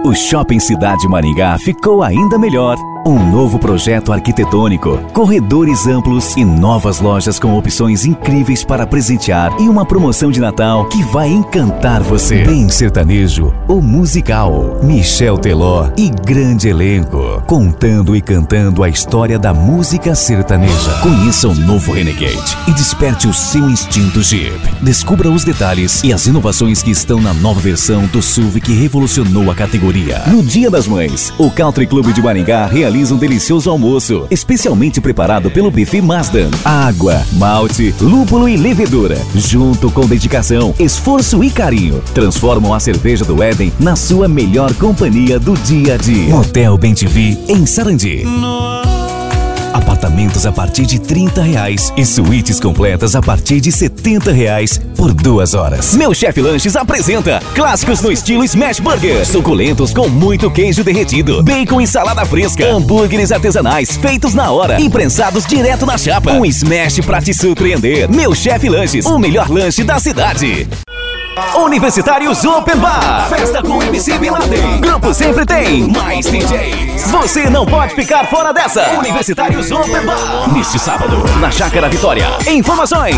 o Shopping Cidade Maringá ficou ainda melhor. Um novo projeto arquitetônico, corredores amplos e novas lojas com opções incríveis para presentear e uma promoção de Natal que vai encantar você. Bem sertanejo, o musical, Michel Teló e grande elenco, contando e cantando a história da música sertaneja. Conheça o novo Renegade e desperte o seu instinto Jeep. Descubra os detalhes e as inovações que estão na nova versão do SUV que revolucionou a categoria. No Dia das Mães, o Country Club de Maringá realiza um delicioso almoço, especialmente preparado pelo Buffet Mazda. Água, malte, lúpulo e levedura, junto com dedicação, esforço e carinho, transformam a cerveja do Éden na sua melhor companhia do dia a dia. Motel Bem-TV, em Sarandi. Apartamentos a partir de R$30 e suítes completas a partir de R$70 por 2 horas. Meu Chefe Lanches apresenta clássicos no estilo Smash Burger, suculentos com muito queijo derretido, bacon e salada fresca, hambúrgueres artesanais feitos na hora e prensados direto na chapa. Um Smash pra te surpreender. Meu Chefe Lanches, o melhor lanche da cidade. Universitários Open Bar, festa com MC Bin Laden. Grupo Sempre Tem, mais DJs. Você não pode ficar fora dessa. Universitários Open Bar, neste sábado, na Chácara Vitória. Informações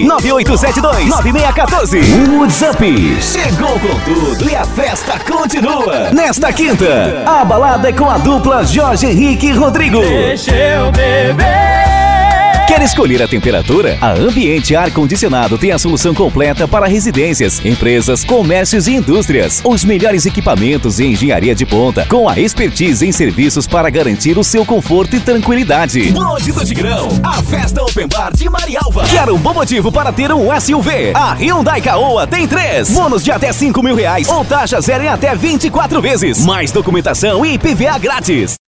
998729614. Woods Up, chegou com tudo e a festa continua. Nesta quinta, a balada é com a dupla Jorge Henrique e Rodrigo. Deixa eu beber. Quer escolher a temperatura? A Ambiente Ar Condicionado tem a solução completa para residências, empresas, comércios e indústrias. Os melhores equipamentos e engenharia de ponta, com a expertise em serviços para garantir o seu conforto e tranquilidade. Bonde do Tigrão, a festa Open Bar de Marialva. Quer um bom motivo para ter um SUV? A Hyundai Caoa tem 3. Bônus de até R$5.000 ou taxa zero em até 24 vezes. Mais documentação e IPVA grátis.